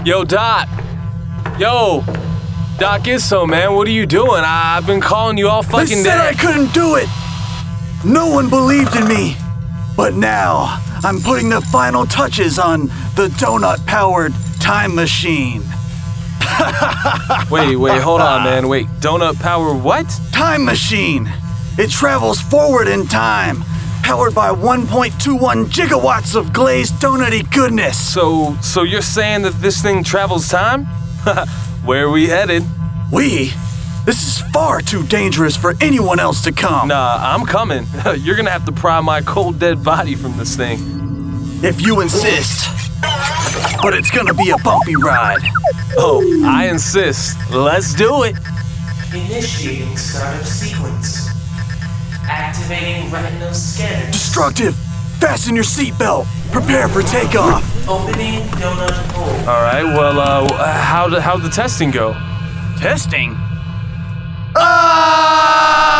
Yo, Doc. Yo. Doc Isso, man, what are you doing? I've been calling you all fucking day. They said I couldn't do it. No one believed in me. But now, I'm putting the final touches on the donut-powered time machine. Wait, hold on, man. Wait, donut-powered what? Time machine. It travels forward in time, powered by 1.21 gigawatts of glazed donutty goodness. So you're saying that this thing travels time? Where are we headed? We? This is far too dangerous for anyone else to come. Nah, I'm coming. You're gonna have to pry my cold dead body from this thing. If you insist. But it's gonna be a bumpy ride. Oh, I insist. Let's do it. Initiating startup sequence. Activating retinal scanner. Destructive! Fasten your seatbelt. Prepare for takeoff. Opening donut hole. All right, well, how'd the testing go? Testing? Ah!